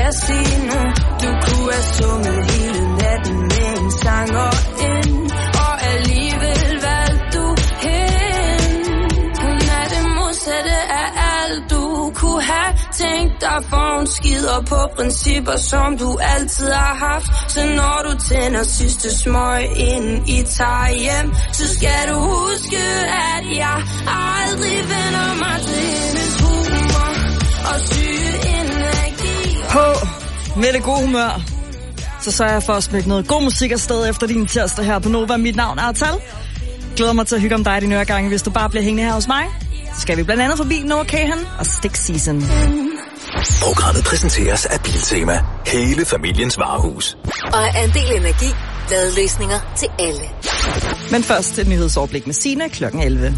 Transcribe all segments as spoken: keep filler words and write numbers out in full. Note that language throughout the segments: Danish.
jeg sige nu? Du kunne have sunget hele natten med en sanger ind, og alligevel valgte du hende. Hun er det modsatte af alt du kunne have tænkt dig, for hun skider på principper, som du altid har haft. Så når du tænder sidste smøg, inden I tager hjem, så skal du huske, at jeg aldrig vender mig til hendes humor og syge energi. På med det gode humør, så sørger jeg for at smække noget god musik afsted efter din tirsdag her på Nova. Mit navn er Artal. Glæder mig til at hygge om dig dine øregange, hvis du bare bliver hængende her hos mig. Så skal vi blandt andet forbi Noah Kahan og Stick Season. Programmet præsenteres af Biltema. Hele familiens varehus. Og Andel Energi. Ladeløsninger til alle. Men først et nyhedsoverblik med Signe klokken elleve.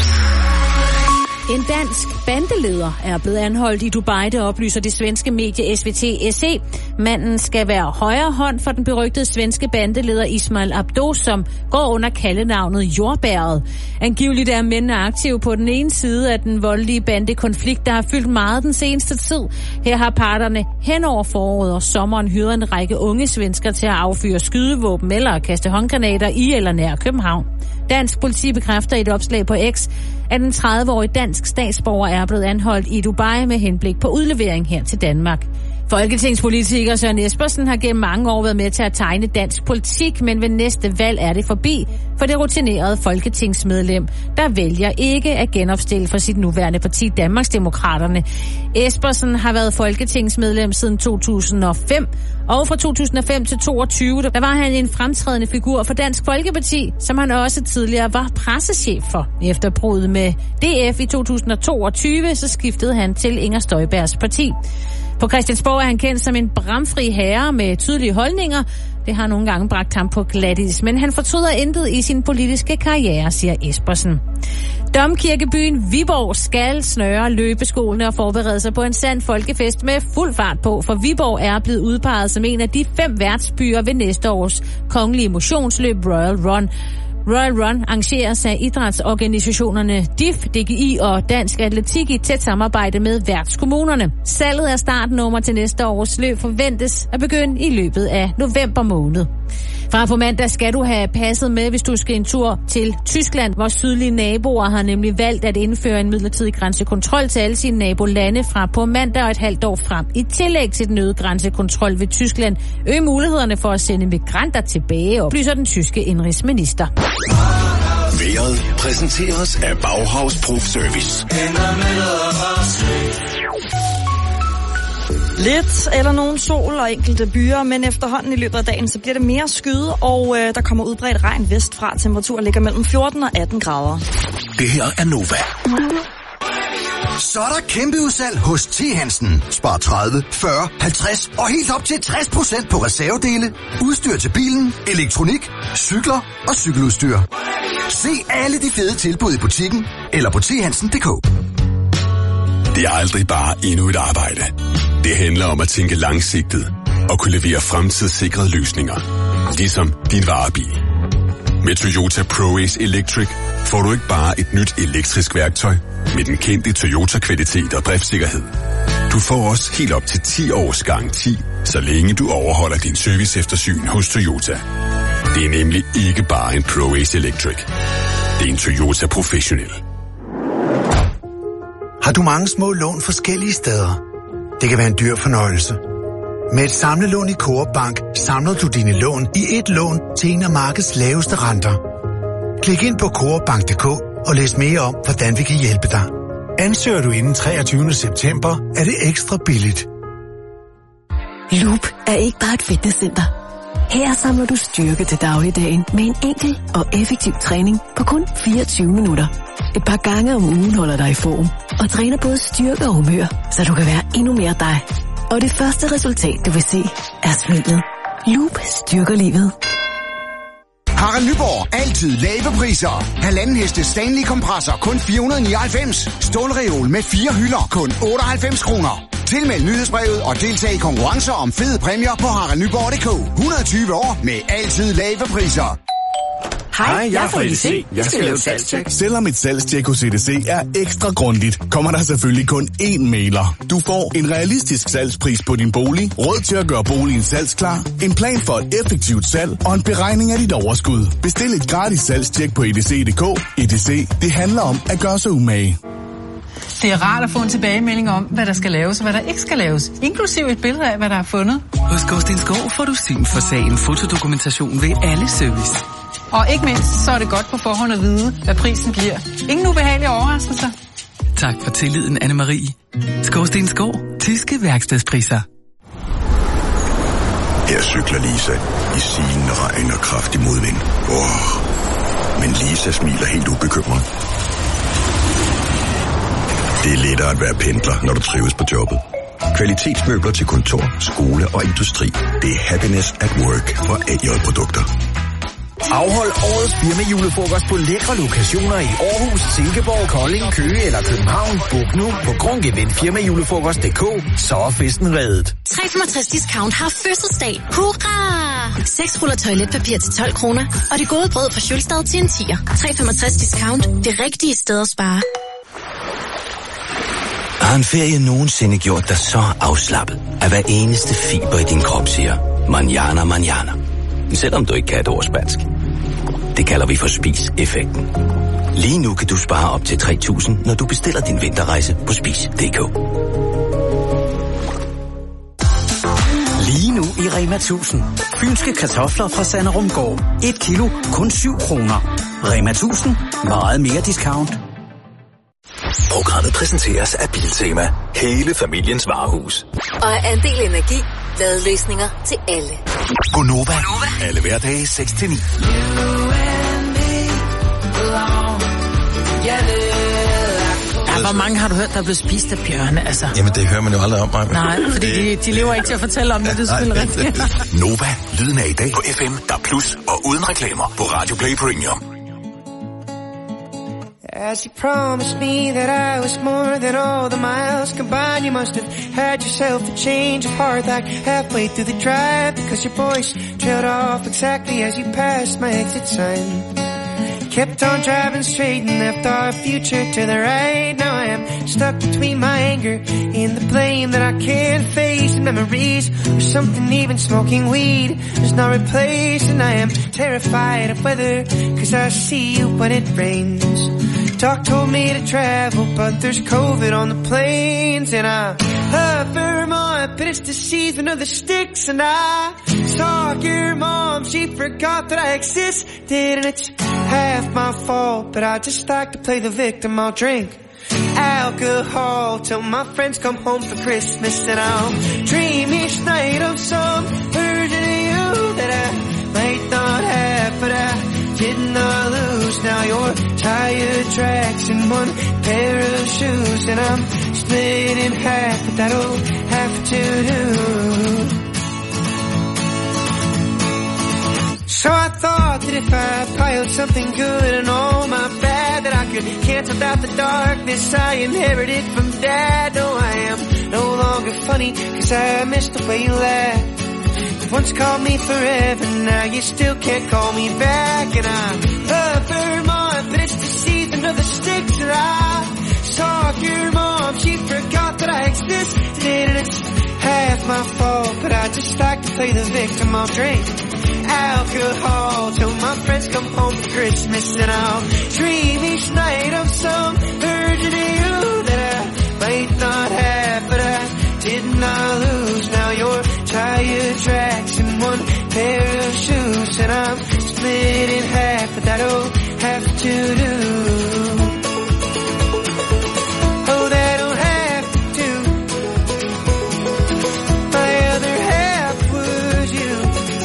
En dansk bandeleder er blevet anholdt i Dubai, det oplyser det svenske medie S V T S E. Manden skal være højre hånd for den berygtede svenske bandeleder Ismail Abdo, som går under kaldenavnet Jordbæret. Angiveligt er mændene aktive på den ene side af den voldelige bandekonflikt, der har fyldt meget den seneste tid. Her har parterne hen over foråret og sommeren hyret en række unge svensker til at affyre skydevåben eller kaste håndgranater i eller nær København. Dansk politi bekræfter i et opslag på X, at en tredive-årig dansk statsborger er blevet anholdt i Dubai med henblik på udlevering her til Danmark. Folketingspolitiker Søren Espersen har gennem mange år været med til at tegne dansk politik, men ved næste valg er det forbi for det rutinerede folketingsmedlem, der vælger ikke at genopstille for sit nuværende parti Danmarksdemokraterne. Espersen har været folketingsmedlem siden to tusind og fem, og fra to tusind og fem til toogtyve, der var han en fremtrædende figur for Dansk Folkeparti, som han også tidligere var pressechef for. Efter bruddet med D F i to tusind og toogtyve, så skiftede han til Inger Støjbergs parti. På Christiansborg er han kendt som en bramfri herre med tydelige holdninger. Det har nogle gange bragt ham på glatis, men han fortryder intet i sin politiske karriere, siger Espersen. Domkirkebyen Viborg skal snøre løbeskoene og forberede sig på en sand folkefest med fuld fart på, for Viborg er blevet udpeget som en af de fem værtsbyer ved næste års kongelige motionsløb Royal Run. Royal Run arrangeres af idrætsorganisationerne D I F, D G I og Dansk Atletik i tæt samarbejde med værtskommunerne. Salget af startnummer til næste års løb forventes at begynde i løbet af november måned. Fra på mandag skal du have passet med, hvis du skal en tur til Tyskland. Vores sydlige naboer har nemlig valgt at indføre en midlertidig grænsekontrol til alle sine nabolande fra på mandag og et halvt år frem. I tillæg til den øgede grænsekontrol ved Tyskland øge mulighederne for at sende migranter tilbage, oplyser den tyske indrigsminister. Været præsenteres af Bauhaus Proof Service. Lidt eller nogen sol og enkelte byer, men efterhånden i løbet af dagen, så bliver det mere skyde, og øh, der kommer udbredt regn vestfra. Temperaturen ligger mellem fjorten og atten grader. Det her er Nova. Så er der kæmpe udsalg hos T. Hansen. Spar tredive, fyrre, halvtreds og helt op til tres procent på reservedele, udstyr til bilen, elektronik, cykler og cykeludstyr. Se alle de fede tilbud i butikken eller på t hansen punktum d k. Det er aldrig bare endnu et arbejde. Det handler om at tænke langsigtet og kunne levere fremtidssikrede løsninger. Ligesom din varebil. Med Toyota ProAce Electric får du ikke bare et nyt elektrisk værktøj med den kendte Toyota-kvalitet og driftssikkerhed. Du får også helt op til ti års garanti, så længe du overholder din serviceeftersyn hos Toyota. Det er nemlig ikke bare en ProAce Electric. Det er en Toyota Professional. Har du mange små lån forskellige steder? Det kan være en dyr fornøjelse. Med et samlelån i Coop Bank samler du dine lån i et lån til en af markedets laveste renter. Klik ind på coop bank punktum d k og læs mere om, hvordan vi kan hjælpe dig. Ansøger du inden treogtyvende september, er det ekstra billigt. Loop er ikke bare et fitnesscenter. Her samler du styrke til dagligdagen med en enkel og effektiv træning på kun fireogtyve minutter. Et par gange om ugen holder dig i form og træner både styrke og humør, så du kan være endnu mere dig. Og det første resultat, du vil se, er smilet. Loop styrker livet. Harald Nyborg. Altid lave priser. Halvanden heste Stanley kompresser kun fire hundrede nioghalvfems. Stålreol med fire hylder kun otteoghalvfems kroner. Tilmeld nyhedsbrevet og deltag i konkurrencer om fede præmier på harald nyborg punktum d k. hundrede og tyve år med altid lave priser. Hej, jeg er fra E D C. Jeg skal lave et salgstjek. Selvom et salgstjek hos E D C er ekstra grundigt, kommer der selvfølgelig kun én mailer. Du får en realistisk salgspris på din bolig, råd til at gøre boligen salgsklar, en plan for et effektivt salg og en beregning af dit overskud. Bestil et gratis salgstjek på E D C punktum d k. E D C, det handler om at gøre sig umage. Det er rart at få en tilbagemelding om, hvad der skal laves og hvad der ikke skal laves. Inklusiv et billede af, hvad der er fundet. Hos Gårdstens Gård får du syn for sagen, fotodokumentation ved alle service. Og ikke mindst, så er det godt på forhånd at vide, hvad prisen bliver. Ingen ubehagelige overraskelser. Tak for tilliden, Anne-Marie. Gårdstens Gård. Tyske værkstedspriser. Her cykler Lisa i sigende regn og kraftig modvind. Oh. Men Lisa smiler helt ubekymret. Det er lettere at være pendler, når du trives på jobbet. Kvalitetsmøbler til kontor, skole og industri. Det er happiness at work fra A J-produkter. Afhold årets firma-julefrokost på lækre lokationer i Aarhus, Silkeborg, Kolding, Køge eller København. Book nu på grundgevind firma julefrokost punktum d k, så er festen reddet. tre komma femogtres discount har fødselsdag. Hurra! seks ruller toiletpapir til tolv kroner, og det gode brød fra Schulstad til en tier. tre komma femogtres discount. Det rigtige sted at spare. Har en ferie nogensinde gjort dig så afslappet, at hver eneste fiber i din krop siger, manjana, manjana. Selvom du ikke kan et ord spansk. Det kalder vi for spis-effekten. Lige nu kan du spare op til tre tusind, når du bestiller din vinterrejse på spis punktum d k. Lige nu i Rema tusind. Fynske kartofler fra Sanderumgaard. Et kilo, kun syv kroner. Rema tusind. Meget mere discount. Programmet præsenteres af Biltema. Hele familiens varehus. Og Andel Energi. Ladeløsninger til alle. Gonova. Alle hverdage seks til ni. Ja, hvor mange har du hørt, der er blevet spist af bjørne, altså? Jamen, det hører man jo aldrig om, mig. Nej, fordi de, de lever ikke til at fortælle om det, det er selvfølgelig rigtigt. Nova, lyden af i dag på F M, der plus og uden reklamer på Radio Play Premium. As you promised me that I was more than all the miles combined, you must have had yourself a change of heart like halfway through the drive, because your voice trailed off exactly as you passed my exit sign. Kept on driving straight and left our future to the right. Now I am stuck between my anger and the blame that I can't face, and memories of something even smoking weed does not replace. And I am terrified of weather, cause I see you when it rains. Doc told me to travel, but there's COVID on the planes. And I love Vermont, but it's the season of the sticks. And I saw your mom, she forgot that I existed. And it's half my fault, but I just like to play the victim. I'll drink alcohol till my friends come home for Christmas. And I'll dream each night of some version of you that I might not have, but I did not lose. Now your tire tracks in one pair of shoes, and I'm split in half, but that'll have to do. So I thought that if I piled something good and all my bad, that I could cancel out the darkness I inherited from Dad. No, I am no longer funny, cause I missed the way you laughed. You once called me forever, now you still can't call me back. And I love Vermont, but it's the season of the sticks. And I saw your mom, she forgot that I existed. And it's half my fault, but I just like to play the victim. I'll drink alcohol till my friends come home for Christmas. And I'll dream each night of some version of you that I might not have, but I did not lose. Now your tire tracks in one pair of shoes, and I'm split in half, but that'll have to do. Oh, that'll have to do. My other half was you.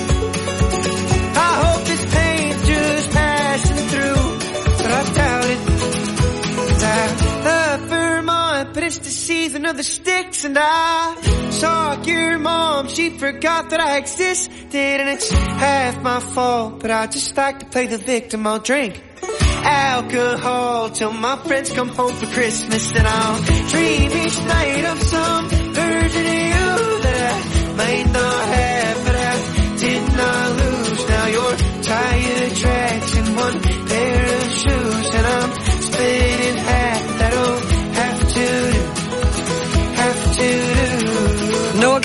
I hope this pain's just passing through, but I doubt it. I love Vermont, but it's the season of the sticks. And I saw your mom, she forgot that I existed. And it's half my fault, but I just like to play the victim. I'll drink alcohol till my friends come home for Christmas. And I'll dream each night of some version of you that I might not have, but I did not lose. Now your tire tracks in one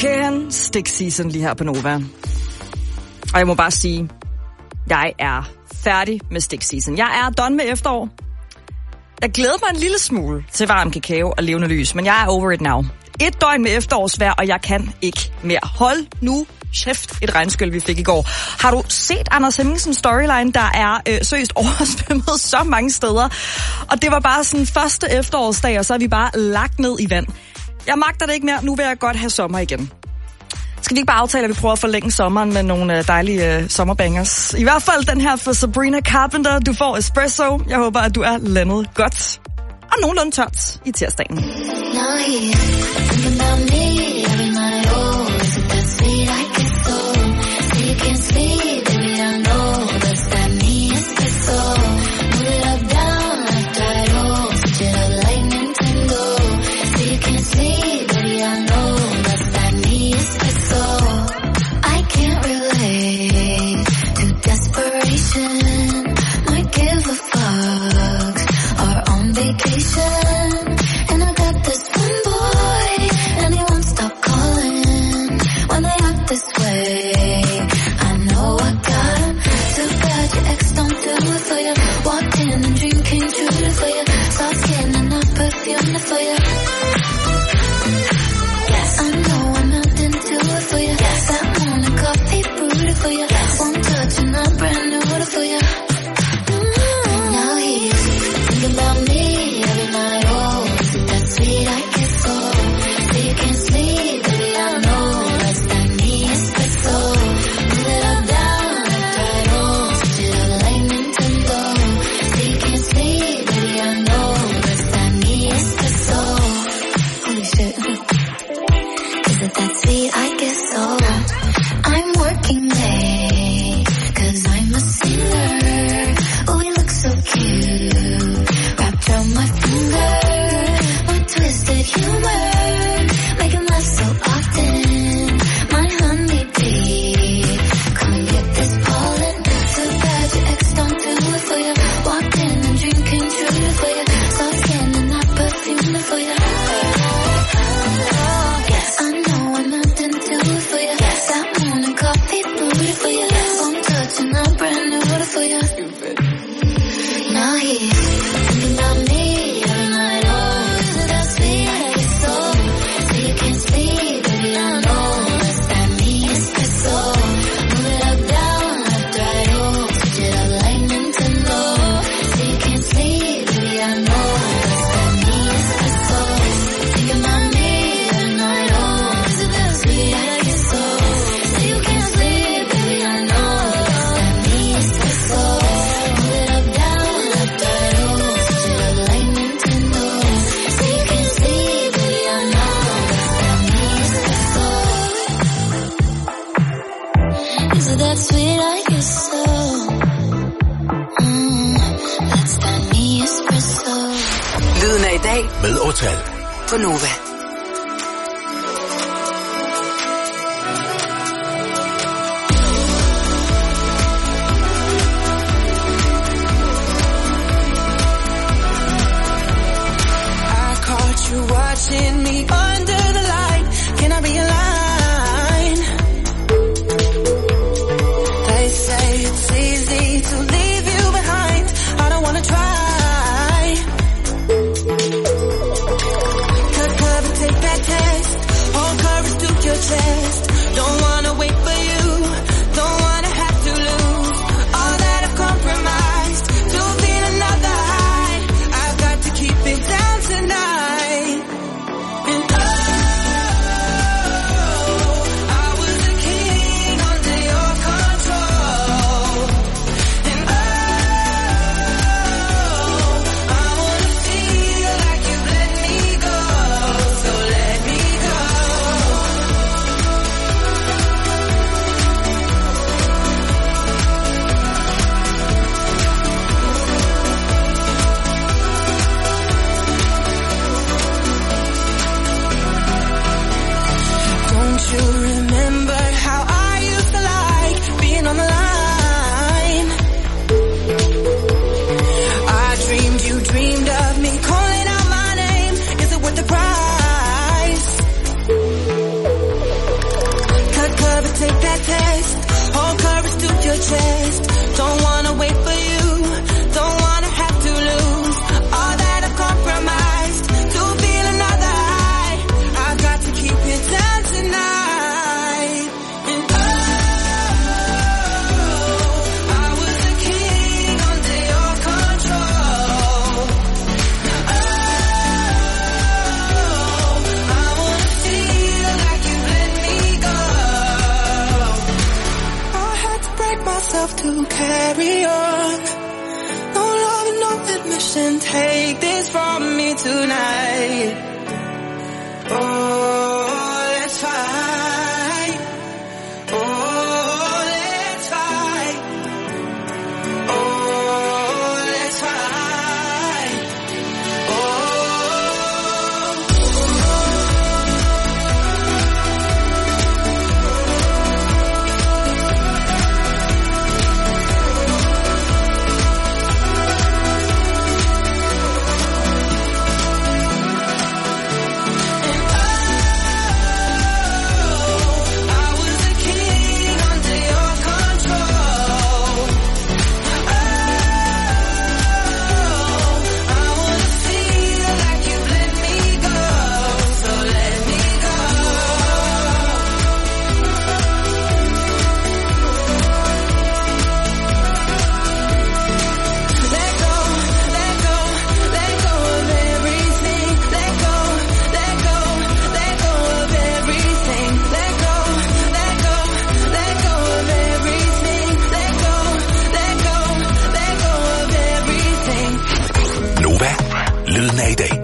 Klokken Stick Season lige her på Nova. Og jeg må bare sige, jeg er færdig med Stick Season. Jeg er done med efterår. Jeg glæder mig en lille smule til varm kakao og levende lys, men jeg er over it now. Et døgn med efterårsvejr, og jeg kan ikke mere. Hold nu kæft, et regnskyld, vi fik i går. Har du set Anders Hemmingsens storyline, der er øh, seriøst oversvømmet så mange steder? Og det var bare sådan første efterårsdag, og så er vi bare lagt ned i vand. Jeg magter det ikke mere. Nu vil jeg godt have sommer igen. Skal vi ikke bare aftale, at vi prøver at forlænge sommeren med nogle dejlige øh, sommerbangers? I hvert fald den her for Sabrina Carpenter. Du får Espresso. Jeg håber, at du er landet godt og nogenlunde tørt i tirsdagen. Med Årtal på Nova. chest. Don't wanna wait for you, don't wanna have to lose all that I've compromised to feel another high. I've got to keep it down tonight. And oh, I was a king under your control. Oh, I wanna feel like you let me go. I had to break myself to carry on. No love and no admission. Take this from me tonight. Oh, let's fight. Oh, let's fight. Oh, let's fight. Oh. I was a king under your control. Oh, I wanna feel like you let me go, so let me go. Let go, let go, let go of everything. Let go, let go, let go of everything. Let go, let go, let go of everything. Let go, let go, let go of everything. Nova, lyden af i dag.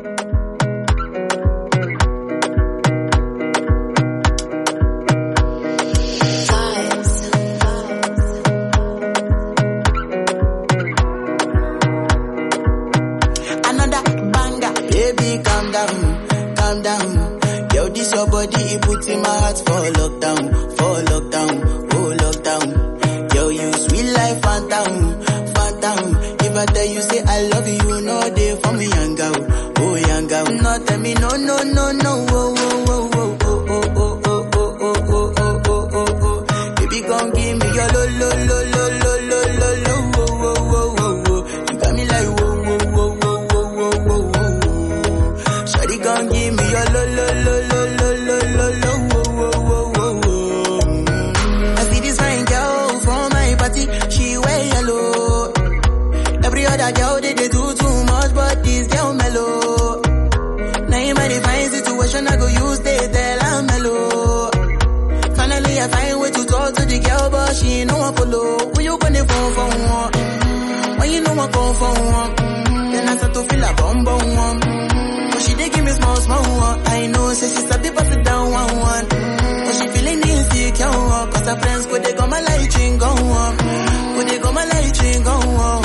Another banger, baby, calm down, calm down. Yo, this your body, it puts in my heart for lockdown, for lockdown, oh lockdown. Yo, you sweet life, phantom, phantom. If I tell you say I love you, no day for me, young girl, oh young girl. No tell me no, no, no, no, oh, oh, oh, oh, oh, oh, oh, oh, oh, oh, oh, oh, oh, oh, oh. Baby, gon' give me your lo, lo, lo, lo, lo, lo, lo, lo, oh, oh, oh, oh, oh. You got me like whoa, whoa, whoa, whoa, whoa, whoa, whoa, whoa. Shawty gon' give me your lo, lo, lo, lo, lo, lo, lo, lo, oh, oh, oh, oh, oh. I see this fine girl from my party, she wear yellow. Every other girl they, they do too much, but this girl mellow. Now in my divine situation, I go use they tell I'm mellow. Finally I find way to talk to the girl, but she ain't no one follow. Who you gonna phone for one? When you know I go for one, then I start to feel a bum bum one. But she dey give me small small one. I know, say she start to pass it down one one. But she feeling insecure, cause her friends go they go my light ring go on, go they go my light ring go on.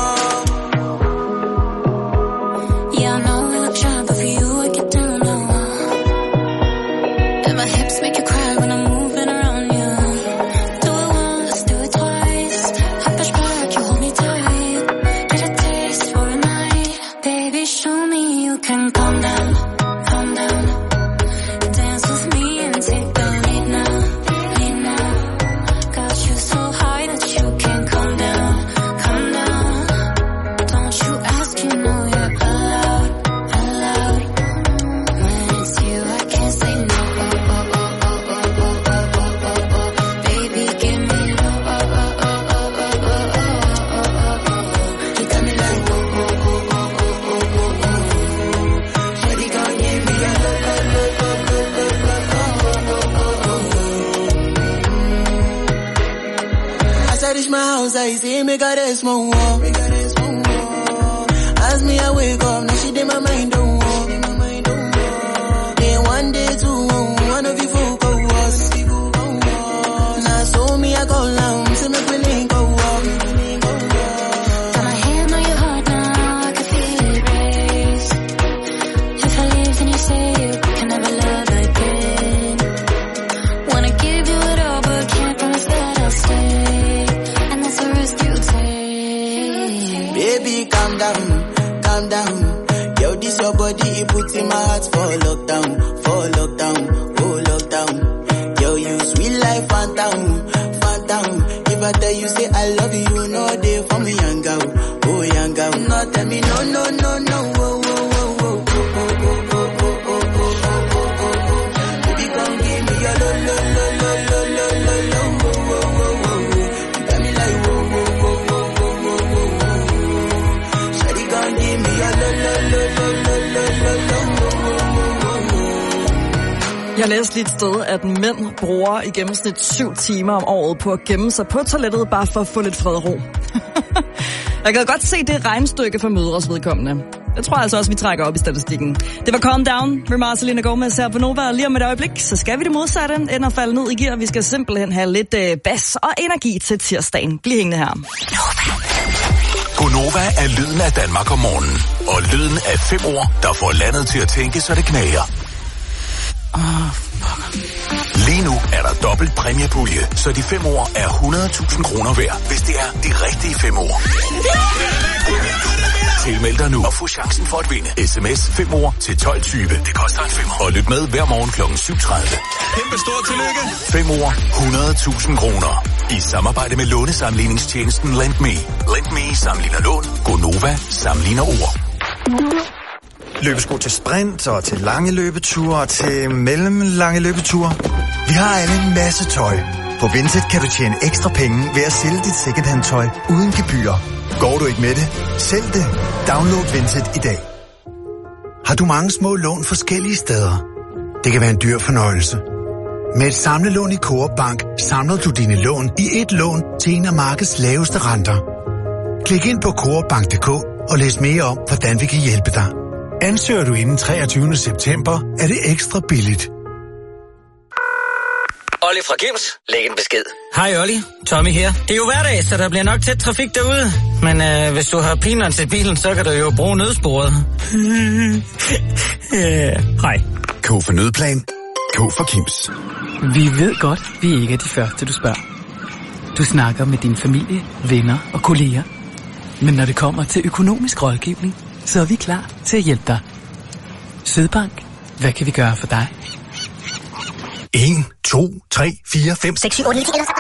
Yeah, I know we look shy, but for you I get down low. And my hips make you cry when I'm moving around you. Do it once, do it twice. I push back, you hold me tight. Get a taste for a night. Baby, show me you can calm down, calm down. Dance with me and take the lead now, lead now. Got you so high that you can't come down, come down. Don't you ask, you know you're allowed, allowed. When it's you, I can't say no. Oh, oh, oh, oh, oh, oh, oh, oh, oh, oh. Baby, give me no. Oh, oh, oh, oh, oh, oh, oh, oh, oh. You got me like oh, oh, oh, oh, oh, oh, oh, oh. Shawty gon' give me a lo, lo, lo, lo, lo, lo, lo, oh, oh, oh, oh. As I reach my house, I see me got a small wall. As me I wake up, now she did my mind don't walk. Then one day two, one of you folk go was. Now so me I go down, see me willing go walk. Got my hand on your heart now, I can feel it race. If I leave, then you say you can never love again. Wanna give you it all, but can't promise that I'll stay. And that's a risk you take. Baby, calm down, calm down. Yo, this your body, it puts in my heart for lockdown, for lockdown, oh lockdown. Yo, you sweet life, phantom, phantom. If I ever tell you say I love you, no day for me, young girl, oh young girl. No tell me no, no, no, no, oh, oh, oh, oh, oh, oh, oh, oh, oh, oh, oh, oh, oh. Baby, come give me your lo, lo, lo, lo, lo, lo, lo, lo, oh, oh, oh, oh. You got me like oh, oh, oh, oh, oh, oh, oh, oh. Shawty, come give me your lo, lo, lo, lo, lo, lo, lo, lo, oh, oh, oh, oh. Jeg læste lige et sted, at mænd bruger i gennemsnit syv timer om året på at gemme sig på toilettet, bare for at få lidt fred og ro. Jeg kan godt se det regnstykke for mødres vedkommende. Jeg tror altså også, vi trækker op i statistikken. Det var Calm Down med Marcelina Gomez her på Nova. Lige om et øjeblik, så skal vi det modsatte end at falde ned i gear. Vi skal simpelthen have lidt øh, bas og energi til tirsdagen. Bliv hængende her. Gonova er lyden af Danmark om morgenen. Og lyden af fem ord, der får landet til at tænke, så det knager. Oh, Lige nu er der dobbelt præmiepulje, så de fem ord er hundrede tusind kroner værd, hvis det er de rigtige fem ord. Tilmeld dig nu og få chancen for at vinde. Sms fem ord til tolv tyve. Det koster en femmer. Og lyt med hver morgen klokken syv tredive. Kæmpe stort tillykke. fem ord, hundrede tusind kroner. I samarbejde med lånesamligningstjenesten LendMe. LendMe sammenligner lån. Gonova sammenligner ord. Løbesko til sprint og til lange løbeture og til mellemlange løbeture. Vi har alle en masse tøj. På Vinted kan du tjene ekstra penge ved at sælge dit secondhand tøj uden gebyr. Går du ikke med det? Sælg det. Download Vinted i dag. Har du mange små lån forskellige steder? Det kan være en dyr fornøjelse. Med et samlelån i Coop Bank samler du dine lån i et lån til en af markedets laveste renter. Klik ind på coop bank punktum d k og læs mere om, hvordan vi kan hjælpe dig. Ansøger du inden treogtyvende september, er det ekstra billigt. Olli fra Kims, læg en besked. Hej Olli, Tommy her. Det er jo hverdag, så der bliver nok tæt trafik derude. Men øh, hvis du har peanuts i bilen, så kan du jo bruge nødsporet. Hej. K for nødplan. K for Kims. Vi ved godt, vi ikke er de første, du spørger. Du snakker med din familie, venner og kolleger. Men når det kommer til økonomisk rådgivning, så er vi klar til at hjælpe dig. Sydbank, hvad kan vi gøre for dig? en, to, tre, fire, fem, seks, syv, otte,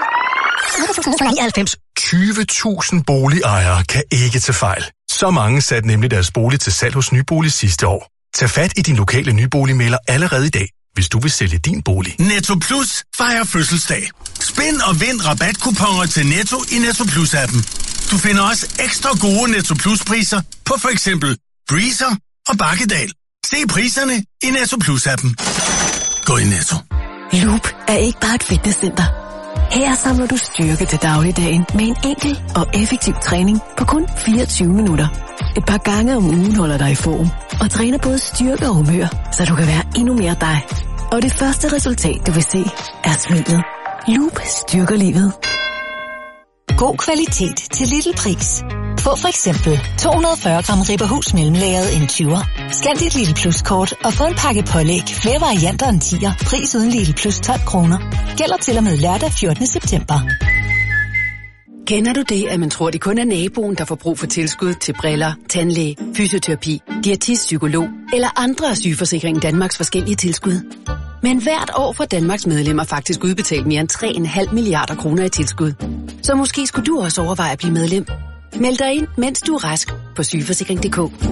ni, tyve tusind boligejere kan ikke tage fejl. Så mange satte nemlig deres bolig til salg hos Nybolig sidste år. Tag fat i din lokale nyboligmægler allerede i dag, hvis du vil sælge din bolig. Netto Plus fejrer fødselsdag. Spind og vind rabatkuponer til Netto i Netto Plus-appen. Du finder også ekstra gode Netto Plus-priser på for eksempel Breezer og Bakkedal. Se priserne i Netto Plus-appen. Gå i Netto. Loop er ikke bare et fitnesscenter. Her samler du styrke til dagligdagen med en enkel og effektiv træning på kun fireogtyve minutter. Et par gange om ugen holder dig i form og træner både styrke og humør, så du kan være endnu mere dig. Og det første resultat, du vil se, er smilet. Loop styrker livet. God kvalitet til lille pris. Få for eksempel to hundrede og fyrre gram Ribberhus mellemlagret en tyver. Scan dit Lidl Plus-kort og få en pakke pålæg, flere varianter end tier. Pris uden Lidl Plus tolv kroner. Gælder til og med lørdag fjortende september. Kender du det, at man tror, det kun er naboen, der får brug for tilskud til briller, tandlæge, fysioterapi, diætist, psykolog eller andre af Sygeforsikringen Danmarks forskellige tilskud? Men hvert år får Danmarks medlemmer faktisk udbetalt mere end tre komma fem milliarder kroner i tilskud. Så måske skulle du også overveje at blive medlem. Meld dig ind, mens du er rask på sygeforsikring punktum d k.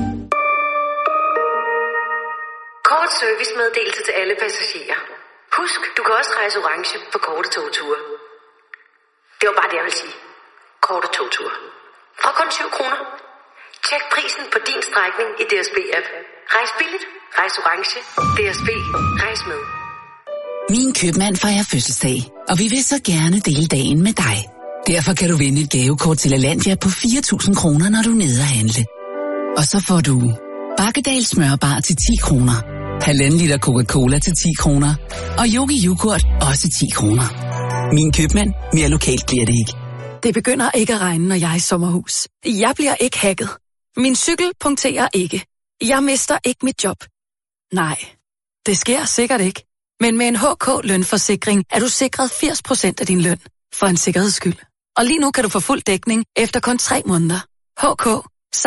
Kort servicemeddelelse til alle passagerer. Husk, du kan også rejse orange på korte togture. Det var bare det, jeg vil sige. Korte togture. Fra kun syv kroner. Tjek prisen på din strækning i D S B-app. Rejs billigt, rejs orange. D S B, rejs med. Min købmand fejrer fødselsdag, og vi vil så gerne dele dagen med dig. Derfor kan du vinde et gavekort til Lalandia på fire tusind kroner, når du er nede at handle. Og så får du Bakkedal smørbar til ti kroner, halvanden liter Coca-Cola til ti kroner, og Yogi Yoghurt også ti kroner. Min købmand, mere lokalt bliver det ikke. Det begynder ikke at regne, når jeg er i sommerhus. Jeg bliver ikke hacket. Min cykel punkterer ikke. Jeg mister ikke mit job. Nej, det sker sikkert ikke. Men med en H K-lønforsikring er du sikret firs procent af din løn. For en sikkerheds skyld. Og lige nu kan du få fuld dækning efter kun tre måneder. H K. Sammen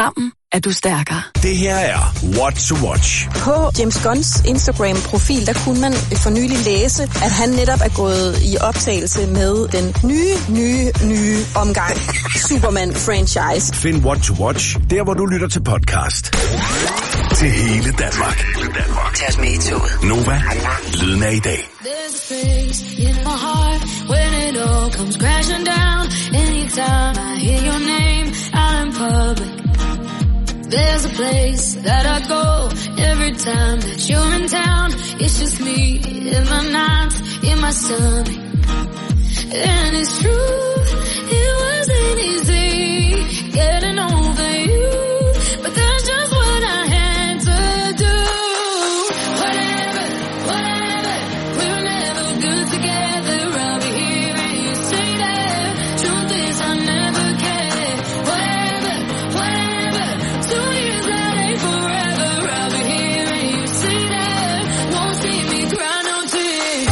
er du stærkere. Det her er What to Watch. På James Gunns Instagram-profil, der kunne man for nylig læse, at han netop er gået i optagelse med den nye, nye, nye omgang Superman-franchise. Find What to Watch, der hvor du lytter til podcast. Til hele Danmark. Tag os med i toget. Nova, lyden af i dag. There's a space in my heart when it all comes crashing down. Anytime I hear your name out in public. There's a place that I go every time that you're in town. It's just me in my nights, in my stomach. And it's true, it wasn't easy getting over you. But that's just what I had to do. Whatever, whatever, we were never good together. I'll be here and you say that. Truth is I never cared. Whatever, whatever, two years that ain't forever. I'll be here and you say that. Won't see me cry no tears.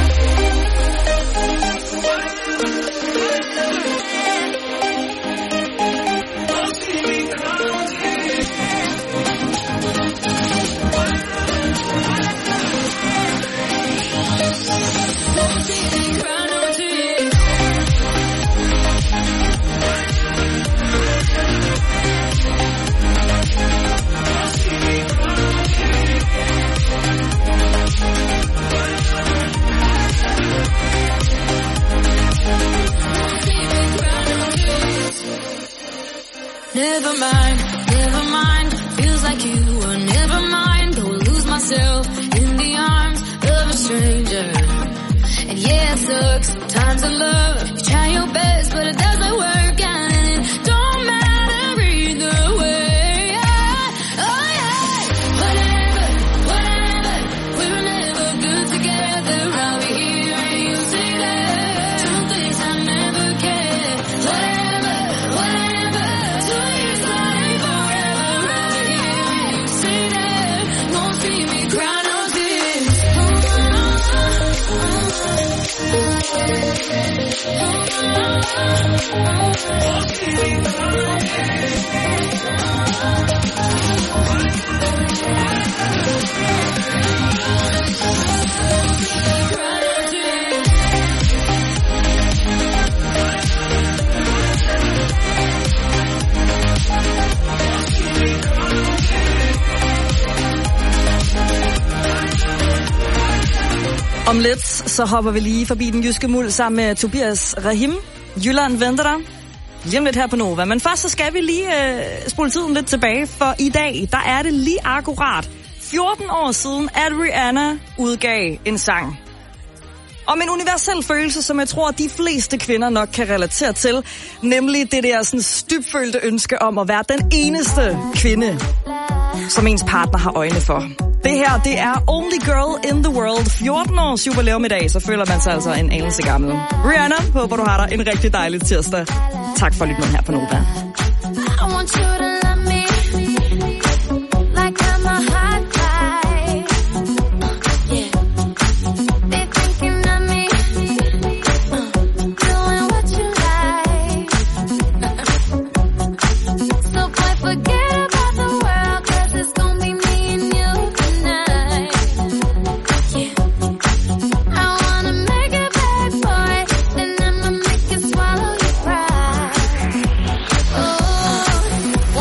Never mind, never mind. Feels like you were never mind. Go lose myself in the arms of a stranger. And yeah, it sucks sometimes in love. You try your best, but it doesn't work out. And it don't matter either way. Yeah. Oh yeah. Whatever, whatever. We were never good together. I'll be here and you say that. Truth is I never cared. Whatever, whatever. Two years that ain't forever. I'll be here and you say that. Won't see me cry no tears. Om lidt, så hopper vi lige forbi den jyske muld sammen med Tobias Rahim. Jylland venter dig. Lige om lidt her på Nova. Men først så skal vi lige øh, spole tiden lidt tilbage, for i dag, der er det lige akkurat fjorten år siden, at Rihanna udgav en sang. Om en universel følelse, som jeg tror, de fleste kvinder nok kan relatere til. Nemlig det der sådan dybfølte ønske om at være den eneste kvinde, som ens partner har øjne for. Det her, det er Only Girl in the World. fjorten års jubilæum i dag, så føler man sig altså en anelse gammel. Rihanna, håber du har dig en rigtig dejlig tirsdag. Tak for at lytte med her på Nova. I want you to love me like I'm a hot guy. Yeah. Be thinking of me, doing what you like. So boy, forget about the world, 'cause it's gonna be me and you tonight. Yeah. I wanna make it back, boy, then I'ma make you swallow your pride. Oh.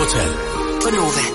Årtal på Nova.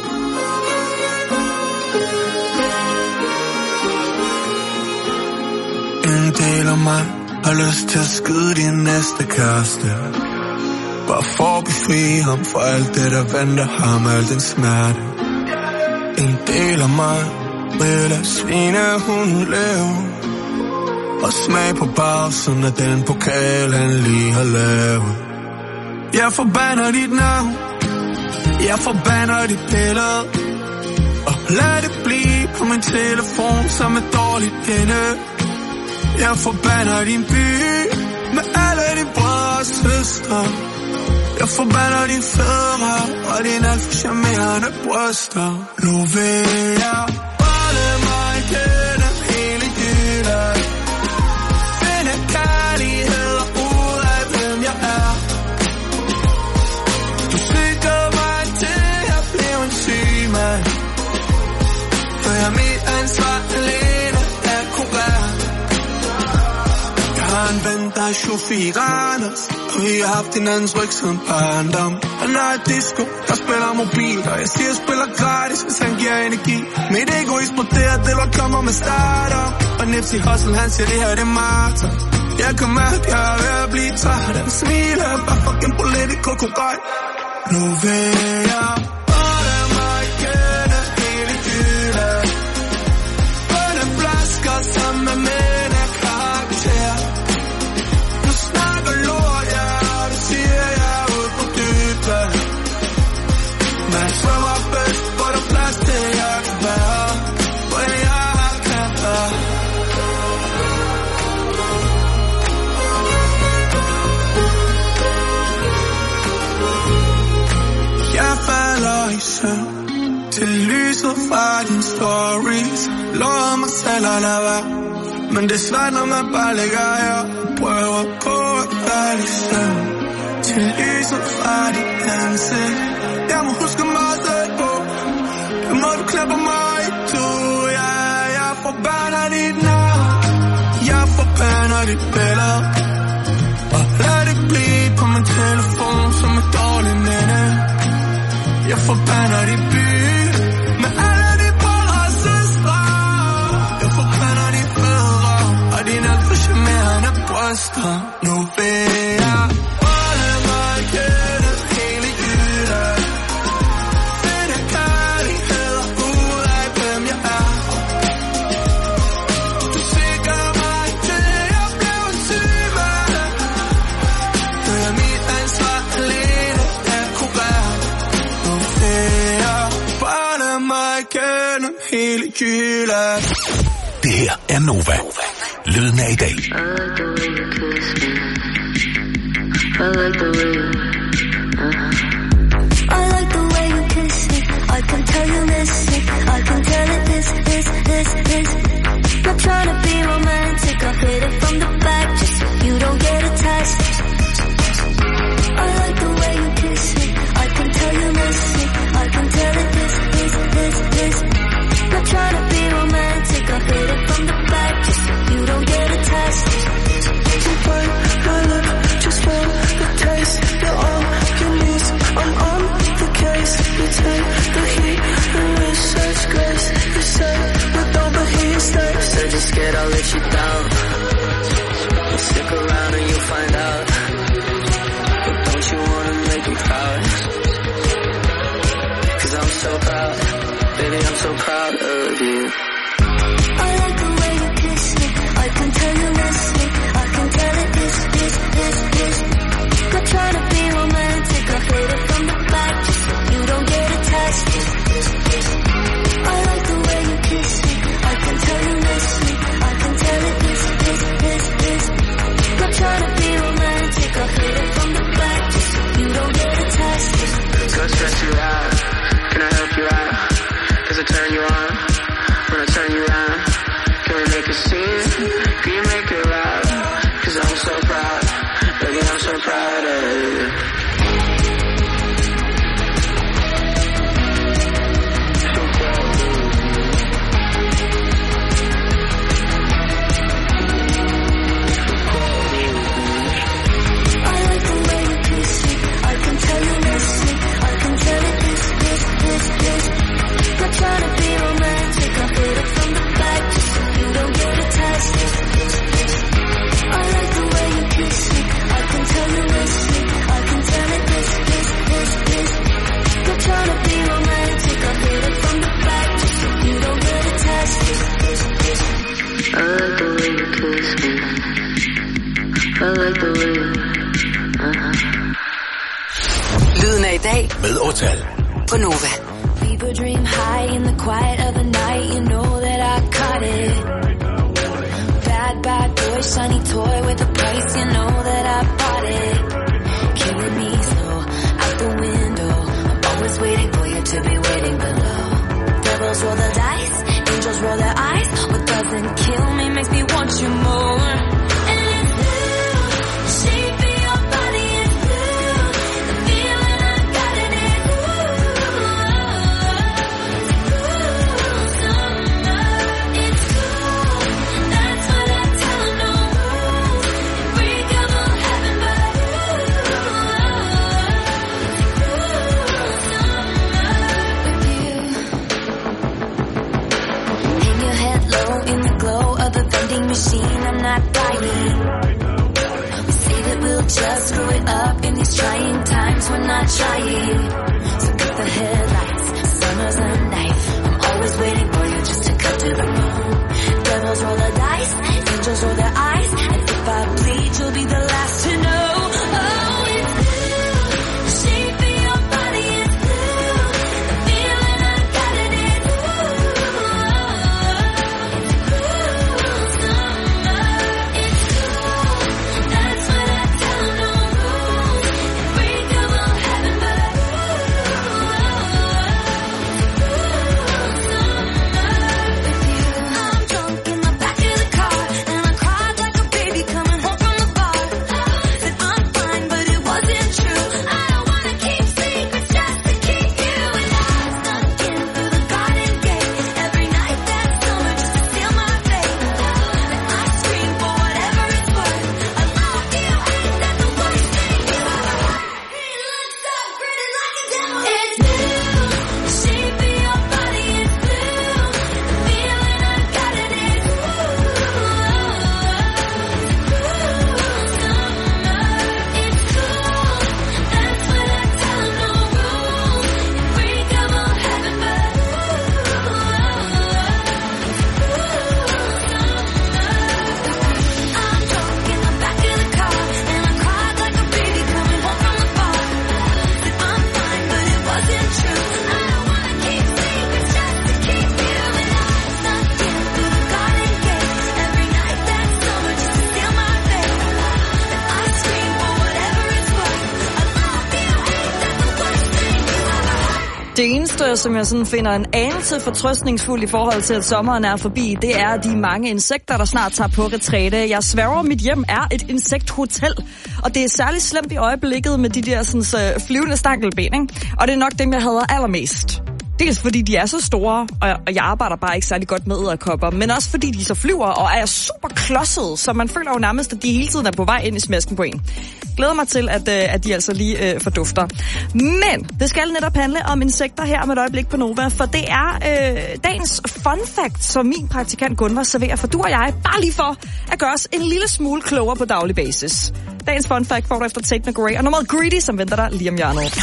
En del af mig har lyst til at skyde din næste kæreste. Bare for at befri ham for alt det, der venter ham, al den smerte. En del af mig vil lade svine hun leve og smag på bagsiden af den pokal, han lige har lavet. Jeg forbander dit navn, jeg forbander dit billede, og lad det blive på min telefon som et dårligt minde. Jeg forbander din by med alle dine brødre og søstre. Jeg forbander din fædre og din alt for charmerende bryster. Nu vil jeg holde mig gennem hele Jylland, finde kærlighed ud af hvem jeg er. Du sikker mig til at blive en syg mand, for jeg mit ansvar alene er kureret. Jeg har en ven, der er chauffør Randers, og vi har haft hinandens ryg siden barndom. Han er et disco, der spiller mobil, og jeg siger, jeg spiller gratis, hvis han giver energi. Mit ego eksploderer, det lort kommer med starter. Og Nipsey Hussle, han siger, det her det er martyr. Jeg kan mærke, jeg er ved at blive træt. Han smiler, bare fucking political korrekt. Nu vil jeg holde mig gennem hele Jylland, bunde flasker sammen med mænd af karakter. Du snakker lort, ja, og du siger, jeg er ude på dybet. Men jeg svømmer bedst, hvor der er plads til, jeg kan være, hvor jeg kan være. Jeg falder i søvn til lyset fra dine stories. Lover mig selv at lade være, men det er svært, når man bare ligger her og prøver på at falde i søvn til lyset fra dit ansigt. Jeg må huske mig selv på, jeg må du klapper mig i to. Ja, jeg forbander dit navn, jeg forbander dit billede, og lad det blive på min telefon som et dårligt minde. Jeg forbander dit by med alle de brødre og søstre. Jeg forbander dit fædre og dine alt for charmerende bryster. Nu vil jeg holde mig gennem hele Jylland, finde kærlighed ud af hvem jeg er. Du sikker mig til at blive en syg mand, for jeg mit ansvar alene er kureret. Nu vil jeg holde mig gennem hele Jylland. Det her er Nova. Lyden af i dag. I like the way you, uh-huh. I like the way you kiss me. I can tell you miss me. I can tell it this, this, this, this. Not trying to be romantic, I hit it from the back just so you don't get attached. I like the way you kiss me. I can tell you miss me. I can tell it this, this, this, this. Not trying to be romantic, I hit it from the back just so you don't get attached. To find my love, just for the taste. You're all you need, I'm on the case. You take the heat and with such grace. You say with all the heat stays. Said you're scared I'll let you down. Stick around and you'll find out. But don't you wanna make me proud? Cause I'm so proud, baby, I'm so proud of you. I like the way you kiss me. I can tell you miss me. I can tell it this, this, this, this. Not trying to be romantic, I hit it from the back just so you don't get attached. I like the way you kiss me. I can tell you miss me. I can tell it this, this, this, this. Not trying to be romantic, I hit it from the back just so you don't get attached. Go stress you out, can I help you out? Does it turn you on? When I Lyden af i dag med Otal på Nova. People dream high in the quiet of the night. You know that I caught it. Bad, bad boy, shiny toy with a price. You know that I bought it. Killing me slow, out the window. I'm always waiting for you to be waiting below. Devils roll the dice, angels roll their eyes. What doesn't kill me makes me want you more. And it's blue, the shape of your body is blue. The feeling I got in it, ooh. It's cool, summer, it's cool. That's what I tell 'em, no rules. Unbreakable heaven, but machine, I'm not dying. We say that we'll just screw it up in these trying times. We're not trying. So cut the headlights, summer's a knife. I'm always waiting for you just to cut to the bone. Devils roll the dice, angels roll their eyes. And if I bleed, you'll be the last to know. Oh, it's blue, the shape of your body is blue. The feeling I got in it, ooh. Det eneste, som jeg sådan finder en anelse fortrøstningsfuld i forhold til, at sommeren er forbi, det er de mange insekter, der snart tager på retræte. Jeg sværger, mit hjem er et insekthotel, og det er særligt slemt i øjeblikket med de der sådan, flyvende stankelben, ikke? Og det er nok dem, jeg hader allermest. Dels fordi de er så store, og jeg arbejder bare ikke særlig godt med edderkopper, men også fordi de så flyver og er super klodsede, så man føler jo nærmest, at de hele tiden er på vej ind i smæsken på en. Glæder mig til, at, at de altså lige øh, fordufter. Men det skal netop handle om insekter her med et øjeblik på Nova, for det er øh, dagens fun fact, som min praktikant Gunvar serverer for du og jeg, bare lige for at gøre os en lille smule klogere på daglig basis. Dagens fun fact får du efter Tate McRae og nummeret Greedy, som venter dig lige om hjørnet.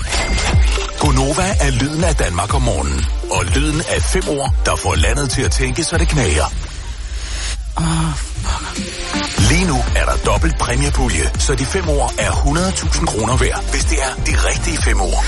Gonova er lyden af Danmark om morgenen. Og lyden af fem ord, der får landet til at tænke, så det knager. Åh, oh, fuck. Lige nu er der dobbelt præmiepulje, så de fem ord er hundrede tusind kroner værd, hvis det er de rigtige fem ord.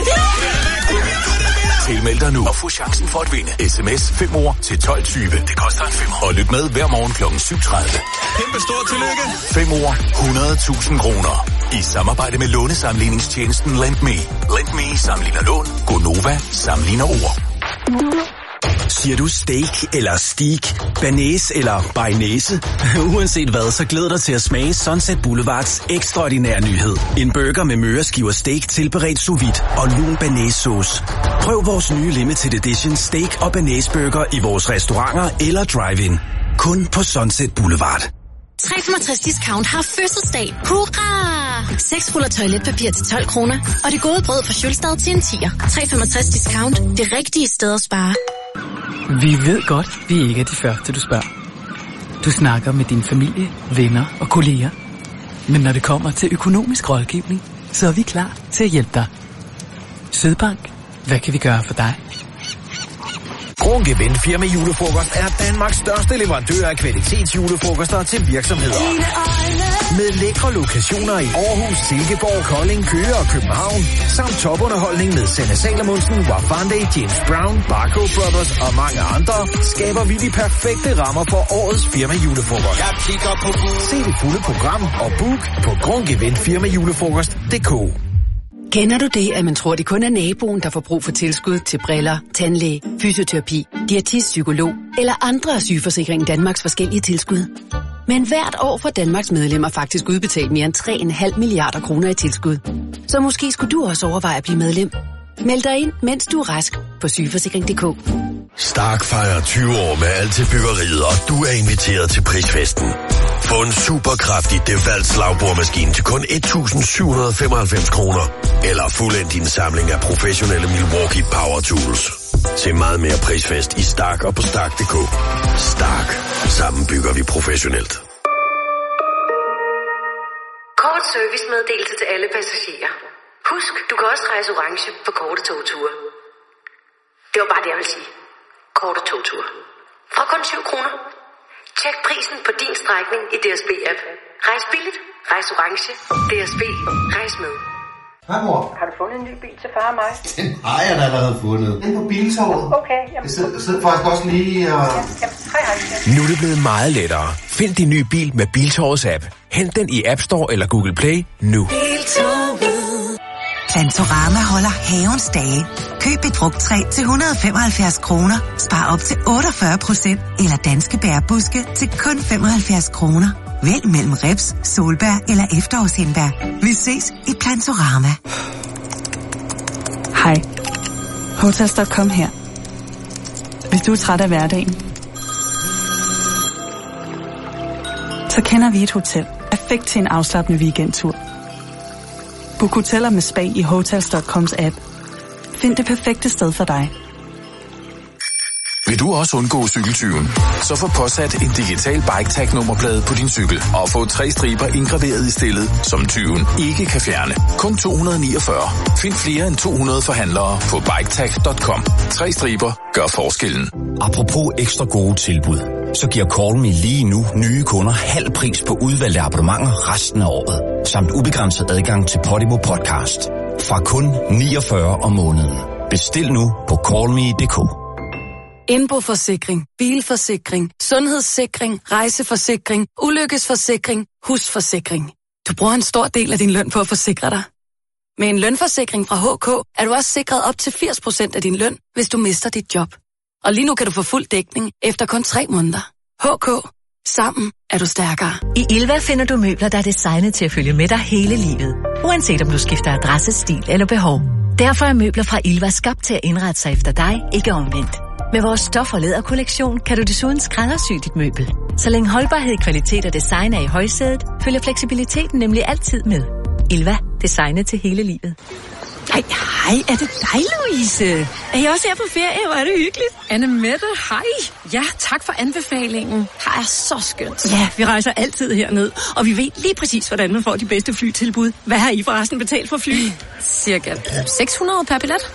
Tilmeld dig nu og få chancen for at vinde. S M S fem ord til tolv tyve. Det koster en femmer. Og lyt med hver morgen klokken syv tredive. Kæmpe stort tillykke. fem ord, hundrede tusind kroner. I samarbejde med lånesamligningstjenesten LendMe. LendMe sammenligner lån. Gonova sammenligner ord. Siger du steak eller steak, banæs eller bearnaise? Uanset hvad, så glæder dig til at smage Sunset Boulevards ekstraordinære nyhed. En burger med møreskiver steak tilberedt sous vide og lun banæssauce. Prøv vores nye limited edition steak og banæsburger i vores restauranter eller drive-in. Kun på Sunset Boulevard. tre komma femogtres discount har fødselsdag. Hurra! seks ruller toiletpapir til tolv kroner. Og det gode brød fra Sjølstad til en tier. tre komma femogtres discount. Det rigtige sted at spare. Vi ved godt, vi ikke er de første, du spørger. Du snakker med din familie, venner og kolleger. Men når det kommer til økonomisk rådgivning, så er vi klar til at hjælpe dig. Sydbank. Hvad kan vi gøre for dig? Grunke Vind Firma Julefrokost er Danmarks største leverandør af kvalitetsjulefrokoster til virksomheder. Med lækre lokationer i Aarhus, Silkeborg, Kolding, Køge og København, samt topunderholdning med Sanne Salomonsen, Wafande, James Brown, Barco Brothers og mange andre, skaber vi de perfekte rammer for årets firma julefrokost. Jeg kigger på Se det fulde program og book på grunke vind firma julefrokost punktum d k. Kender du det, at man tror, det kun er naboen, der får brug for tilskud til briller, tandlæge, fysioterapi, diætist, psykolog eller andre af Sygeforsikringen Danmarks forskellige tilskud? Men hvert år får Danmarks medlemmer faktisk udbetalt mere end tre komma fem milliarder kroner i tilskud. Så måske skulle du også overveje at blive medlem. Meld dig ind, mens du er rask på sygeforsikring punktum d k. Stark fejrer tyve år med alt til byggeriet, og du er inviteret til prisfesten. Få en superkraftig DeWalt slagbordmaskine til kun et tusind syv hundrede og femoghalvfems kroner. Eller fuldend din samling af professionelle Milwaukee Power Tools. Se meget mere prisfest i Stark og på stark punktum d k. Stark. Sammen bygger vi professionelt. Kort servicemeddelelse til alle passagerer. Husk, du kan også rejse orange på korte togture. Det var bare det, jeg vil sige. Korte togture. Fra kun syv kroner. Tjek prisen på din strækning i D S B-app. Rejs billigt. Rejs orange. D S B. Rejs med. Hej mor. Har du fundet en ny bil til far og mig? Den har jeg da allerede fundet. Den på Biltorvet. Okay, jamen. Jeg sidder, sidder faktisk også lige og... Ja, jamen, hej hej. Nu er det blevet meget lettere. Find din nye bil med Biltorvets app. Hent den i App Store eller Google Play nu. Plantorama holder havens dage. Køb et frugttræ til et hundrede og femoghalvfjerds kroner. Spar op til otteogfyrre procent. Eller danske bærbuske til kun femoghalvfjerds kroner. Vælg mellem ribs, solbær eller efterårshindbær. Vi ses i Plantorama. Hej. Hotels punktum com her. Hvis du er træt af hverdagen, så kender vi et hotel. Perfekt til en afslappende weekendtur. Book hoteller med spa i Hotels punktum coms app. Find det perfekte sted for dig. Vil du også undgå cykeltyven? Så få påsat en digital bike-tag-nummerplade på din cykel og få tre striber indgraveret i stillet, som tyven ikke kan fjerne. Kun to hundrede og niogfyrre. Find flere end to hundrede forhandlere på biketag punktum com. Tre striber gør forskellen. Apropos ekstra gode tilbud, så giver Call Me lige nu nye kunder halv pris på udvalgte abonnementer resten af året, samt ubegrænset adgang til Podimo Podcast. Fra kun niogfyrre om måneden. Bestil nu på call me punktum d k. Indboforsikring, bilforsikring, sundhedssikring, rejseforsikring, ulykkesforsikring, husforsikring. Du bruger en stor del af din løn på at forsikre dig. Med en lønforsikring fra H K er du også sikret op til firs procent af din løn, hvis du mister dit job. Og lige nu kan du få fuld dækning efter kun tre måneder. H K. Sammen er du stærkere. I Ilva finder du møbler, der er designet til at følge med dig hele livet. Uanset om du skifter adresse, stil eller behov. Derfor er møbler fra Ilva skabt til at indrette sig efter dig, ikke omvendt. Med vores stof- og læderkollektion kan du desuden skræddersy dit møbel. Så længe holdbarhed, kvalitet og design er i højsædet, følger fleksibiliteten nemlig altid med. Ilva. Designet til hele livet. Hej, hej, er det dig, Louise? Er I også her på ferie? Hvor er det hyggeligt. Anne Mette, hej. Ja, tak for anbefalingen. Her er så skønt. Ja, vi rejser altid herned, og vi ved lige præcis, hvordan man får de bedste flytilbud. Hvad har I forresten betalt for fly? Cirka seks hundrede per billet.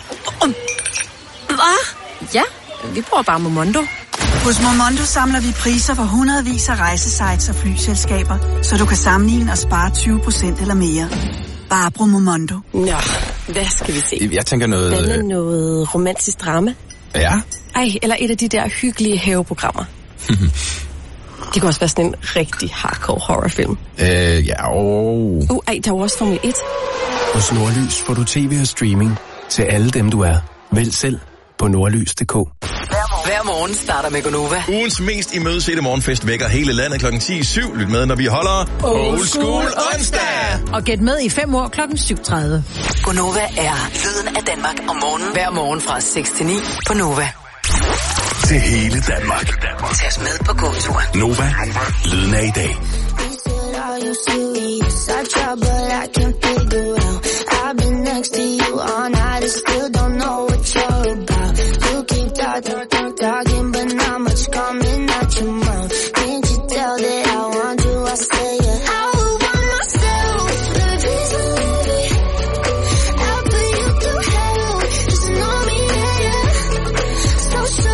Hvad? Ja, vi bruger bare Momondo. Hos Momondo samler vi priser for hundredvis af rejsesites og flyselskaber, så du kan sammenligne og spare tyve procent eller mere. Bare brug Momondo. Nå, hvad skal vi se? Jeg tænker noget... Hvad med noget romantisk drama? Ja? Ej, eller et af de der hyggelige haveprogrammer. Det kan også være sådan en rigtig hardcore horrorfilm. Øh, ja, og... Uh, ej, der er også Formel et. Hos Nordlys får du tv og streaming til alle dem, du er. Vælg selv på nordlys punktum d k. Hver morgen starter med Gonova. Ugens mest imødesete morgenfest vækker hele landet klokken ti syv. Lyt med, når vi holder Old School onsdag. Og gæt med i fem år klokken syv tredive. Gonova er lyden af Danmark om morgenen. Hver morgen fra seks til ni på Nova. Til hele Danmark. Tag os med på gåturen. Nova. Lyden af i dag. I've been next to you all night, I still don't know what you're about. You keep talking, talking, talking, but not much coming out your mouth. Can't you tell that I want you? I say yeah. I would want myself, baby, baby. I'll put you through hell, just know me, yeah, yeah. So, so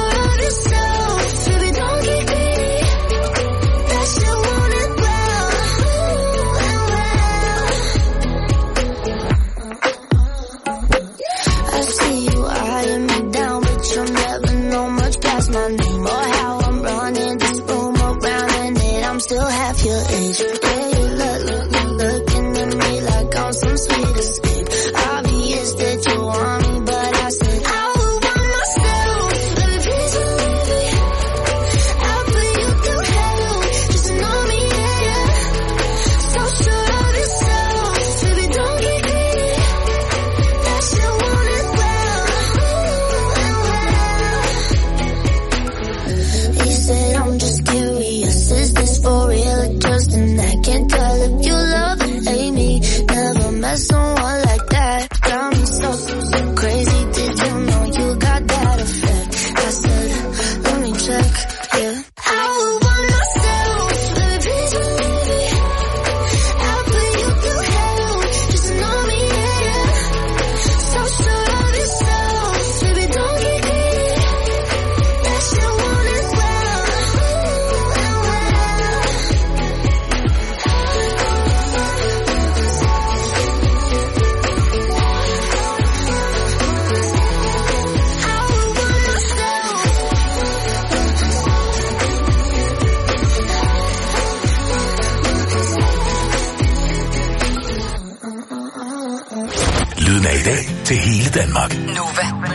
Lyden af i dag til hele Danmark. Nova.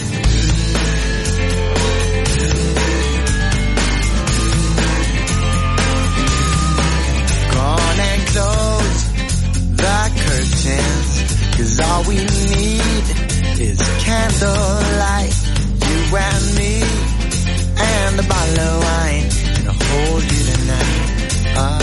And close the curtains, 'cause all we need is candlelight, you and me, and a bottle of wine, and I'll hold you tonight. Uh,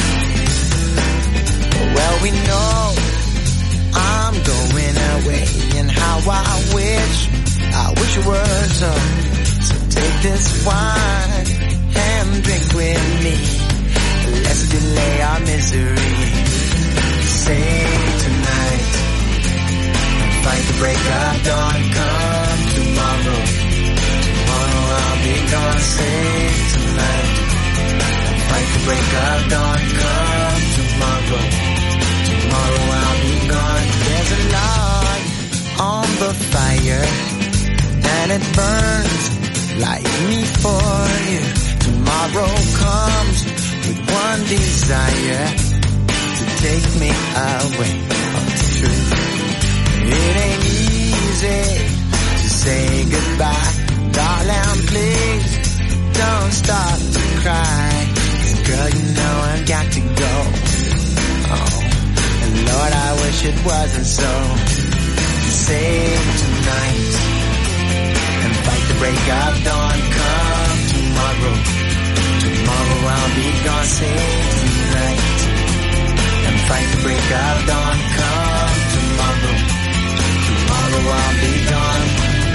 well, we know I'm going away, and how I wish, I wish it were so. So take this wine and drink with me. Let's delay our misery. Say tonight, fight the break of dawn. Come tomorrow, tomorrow I'll be gone. Say tonight, fight the break of dawn. Come tomorrow, tomorrow I'll be gone. There's a log on the fire, and it burns like me for you. Tomorrow comes with one desire, to take me away from the truth. It ain't easy to say goodbye, darling, please don't start to cry. Girl, you know I've got to go. Oh, and Lord, I wish it wasn't so. Save tonight and fight the break of dawn. Come tomorrow, tomorrow I'll be gone. Save tonight and fight the break of dawn. Come tomorrow, tomorrow I'll be gone.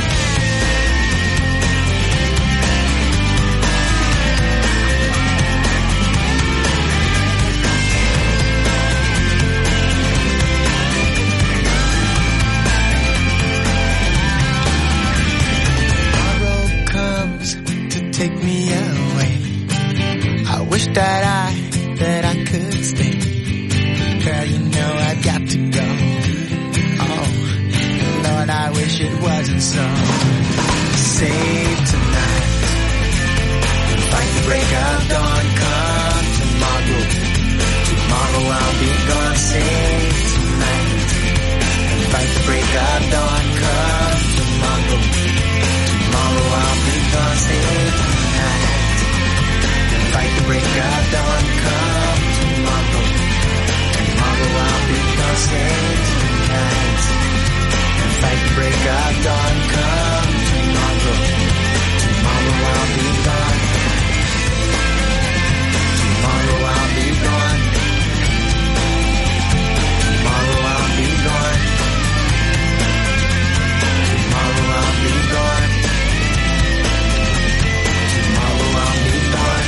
Tomorrow comes to take me away. I wish that I, that I could stay. Girl, you know I've got to go. Oh, Lord, I wish it wasn't so. Save tonight and fight the break of dawn. Come tomorrow, tomorrow I'll be gone. Save tonight and fight the break of dawn. Come tomorrow, tomorrow I'll be gone. Save tonight and fight the break of dawn. Come tomorrow, tomorrow I'll be gone. Save tonight and fight the break of dawn. Come tomorrow, tomorrow I'll be gone. Tomorrow I'll be gone. Tomorrow I'll be gone. Tomorrow I'll be gone. Tomorrow I'll be gone.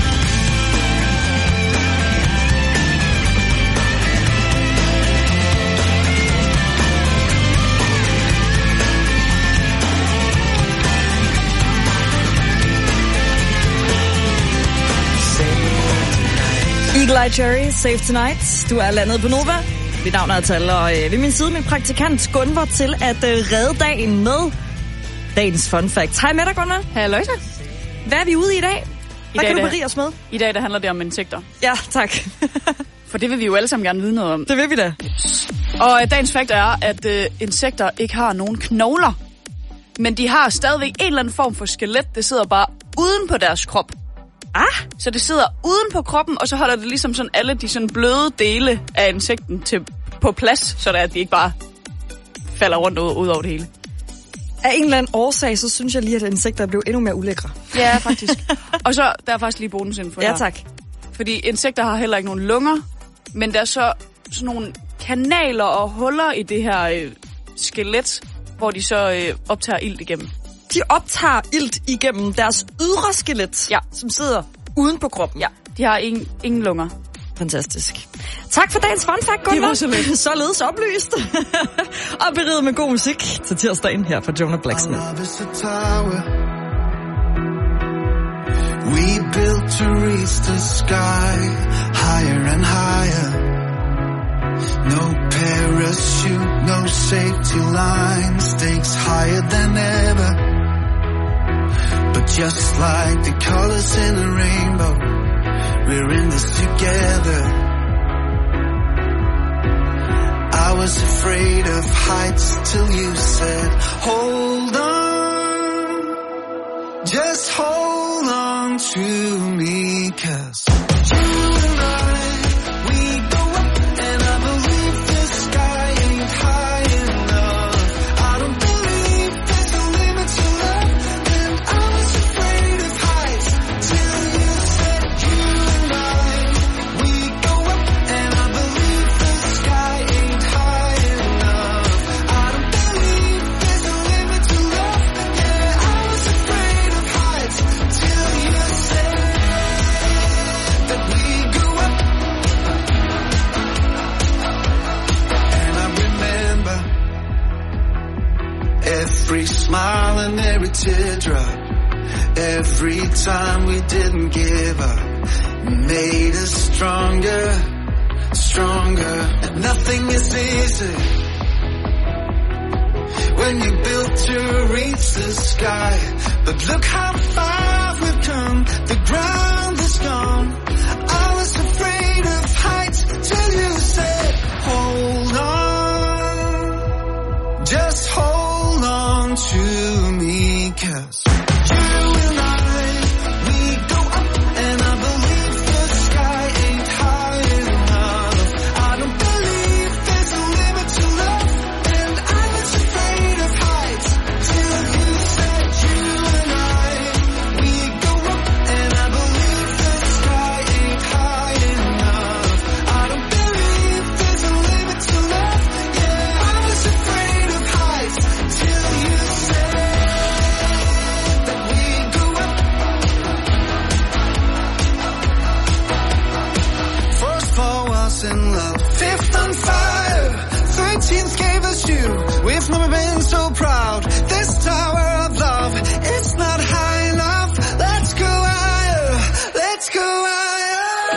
Eagle Eye Cherry, Save Tonight. Du er landet på Nova. Mit navn er Tal, og øh, ved min side min praktikant Gunvar til at øh, redde dagen med dagens fun fact. Hej med dig, Gunvar. Halløjsa. Hvad er vi ude i i dag? I Hvad dag, kan du der, berige os med? I dag der handler det om insekter. Ja, tak. For det vil vi jo alle sammen gerne vide noget om. Det vil vi da. Og øh, dagens fact er, at øh, insekter ikke har nogen knogler. Men de har stadigvæk en eller anden form for skelet. Det sidder bare uden på deres krop. Ah, så det sidder uden på kroppen, og så holder det ligesom sådan alle de sådan bløde dele af insekten til, på plads, så at de ikke bare falder rundt ud, ud over det hele. Af en eller anden årsag, så synes jeg lige, at insekter er blevet endnu mere ulækre. Ja, faktisk. Og så, der er faktisk lige bonusinfo her. Ja, tak. Fordi insekter har heller ikke nogen lunger, men der er så sådan nogle kanaler og huller i det her øh, skelet, hvor de så øh, optager ilt igennem. De optager ilt igennem deres ydre skelet, ja, som sidder uden på kroppen. Ja, de har ingen, ingen lunger. Fantastisk. Tak for dagens fun fact, Gunvar. Det var så lidt. Således oplyst. Og beriget med god musik til tirsdagen her fra Jonah Blacksmith. We built to reach the sky, higher and higher. No parachute, no safety line, stakes higher than ever. But just like the colors in a rainbow, we're in this together. I I was afraid of heights till you said, hold on, just hold on to me, 'cause you and I, we go up and I believe the sky ain't high enough. I don't believe there's a limit to love, and I was afraid of heights till you said, you and I, we go up and I believe the sky ain't high enough. I don't believe there's a limit to love, yeah, I was afraid of heights till you said that we go up. And I remember every smile and every teardrop, every time we didn't give up, made us stronger, stronger. And nothing is easy when you built to reach the sky, but look how far we've come, the ground is gone. I was afraid of heights till you said, hold on, just hold on to me, 'cause you and I, we go up and I believe the sky ain't high enough. I don't believe there's a limit to love, and I was afraid of heights till you said, you and I, we go up and I believe the sky ain't high enough. I don't believe there's a limit to love, yeah, I was afraid of heights till you said that we go up. First four was in love, fifth on fire, thirteenth gave us you. We've never been so proud. This tower of love, it's not high enough. Let's go higher, let's go higher.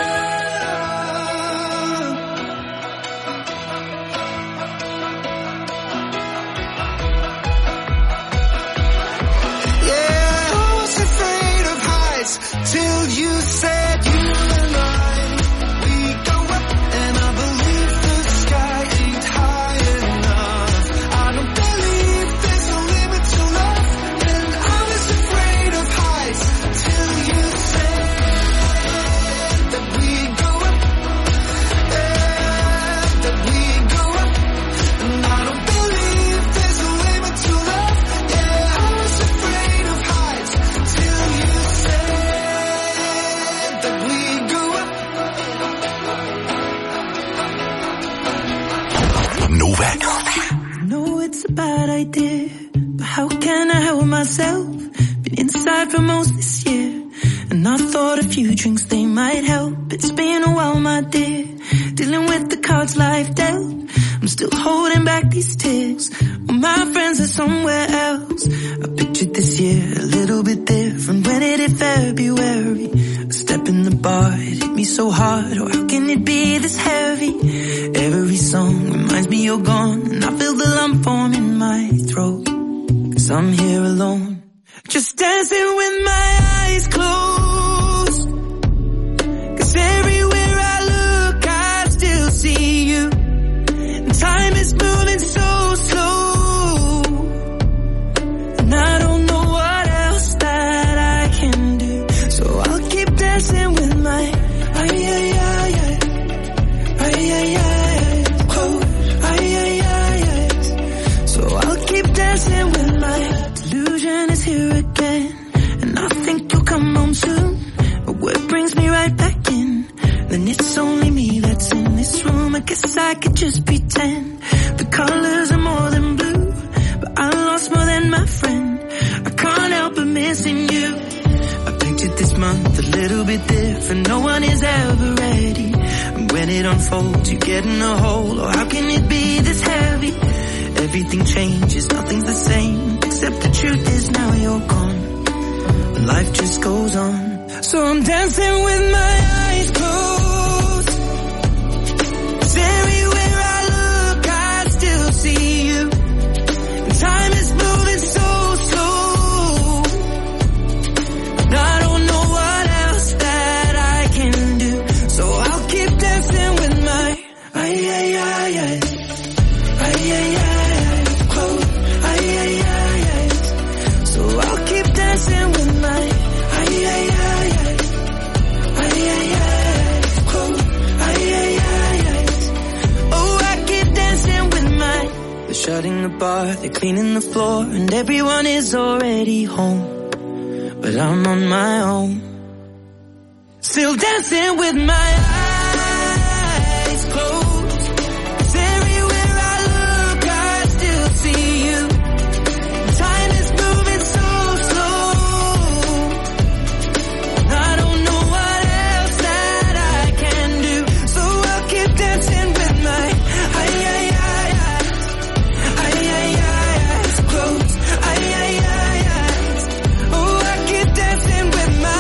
Yeah, I was afraid of heights till you said, you and I, we go up and I believe the sky ain't high enough. I don't believe there's a limit to love, and I was afraid of heights till you said that we go up, yeah, that we go up. And I don't believe there's a limit to love, yeah, I was afraid of heights till you said that we go up. Nova. I know it's a bad idea, but how can I help myself? Been inside for most this year, and I thought a few drinks they might help. It's been a while, my dear, dealing with the cards life dealt. I'm still holding back these tears, well, my friends are somewhere else. I pictured this year a little bit different. When it hit February, a step in the bar, it hit me so hard. Oh, how can it be this heavy? Every song reminds me you're gone, and I feel the lump form in my throat, 'cause I'm here alone, just dancing with my eyes closed. 'Cause everywhere I look, I still see you, and time is moving so slow, and I don't know what else that I can do, so I'll keep dancing with my ay ay ay ay ay ay ay oh ay ay ay ay. So I'll keep dancing with my delusion is here again, and I think you'll come home soon. But what brings me right back in? Then it's only me that's in this room. I guess I could just pretend the colors are more than blue, but I lost more than my friend. I can't help but missing you. I pictured this month a little bit different. No one is ever ready, and when it unfolds, you get in a hole. Oh, how can it be this heavy? Everything changes, nothing's the same, except the truth is now you're gone, and life just goes on. So I'm dancing with my eyes closed, 'cause everywhere I look, I still see you, and time is moving so slow, and I don't know what else that I can do, so I'll keep dancing with my ay ay ay ay they're cleaning the floor, and everyone is already home. But I'm on my own, still dancing with my eyes closed. 'Cause everywhere I look, I still see you. Time is moving so slow. I don't know what else that I can do, so I'll keep dancing with my eyes, eyes, eyes closed. Eyes, eyes. Oh, I keep dancing with my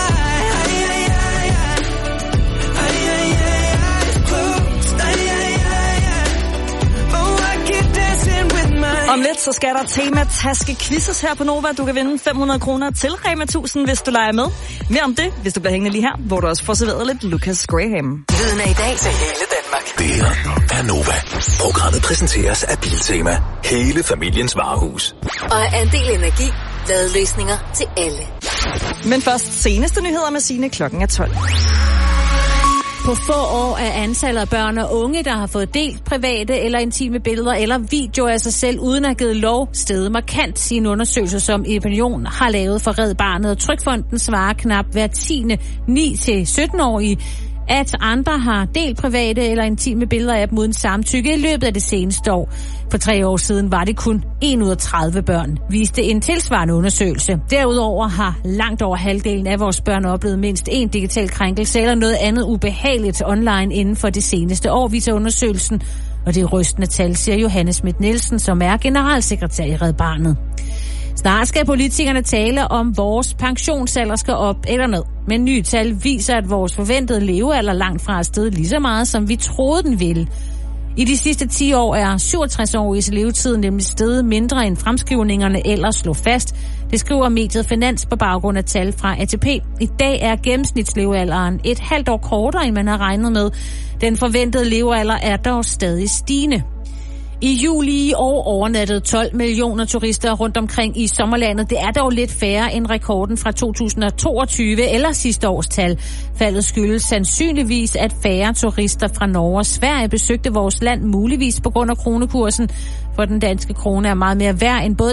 Om lidt, så skal der tema taske quizzes her på Nova. Du kan vinde fem hundrede kroner til Rema tusind, hvis du leger med. Mere om det, hvis du bliver hængende lige her, hvor du også får serveret lidt Lucas Graham. Lyden af i dag til hele Danmark. Det her er Nova. Programmet præsenteres af Biltema. Hele familiens varehus. Og af Andel Energi. Ladeløsninger til alle. Men først seneste nyheder med Signe. Klokken er tolv. På få år er antallet af børn og unge, der har fået delt private eller intime billeder eller videoer af sig selv uden at have givet lov, steget markant, siger en undersøgelse, som Epinion har lavet for Red Barnet. Og Trygfonden svarer knap hver tiende ni til sytten-årige, at andre har delt private eller intime billeder af dem uden samtykke i løbet af det seneste år. For tre år siden var det kun en ud af tredive børn, viste en tilsvarende undersøgelse. Derudover har langt over halvdelen af vores børn oplevet mindst en digital krænkelse eller noget andet ubehageligt online inden for det seneste år, viser undersøgelsen. Og det er rystende tal, siger Johanne Schmidt Nielsen, som er generalsekretær i Red Barnet. Snart skal politikerne tale om, vores pensionsalder skal op eller ned. Men nye tal viser, at vores forventede levealder langt fra er steget lige så meget, som vi troede den ville. I de sidste ti år er syvogtres-åriges levetid nemlig steget mindre end fremskrivningerne ellers slog fast. Det skriver mediet Finans på baggrund af tal fra A T P. I dag er gennemsnitslevealderen et halvt år kortere, end man har regnet med. Den forventede levealder er dog stadig stigende. I juli i år overnattede tolv millioner turister rundt omkring i sommerlandet. Det er dog lidt færre end rekorden fra to tusind og toogtyve eller sidste års tal. Faldet skyldes sandsynligvis, at færre turister fra Norge og Sverige besøgte vores land, muligvis på grund af kronekursen. For den danske krone er meget mere værd end både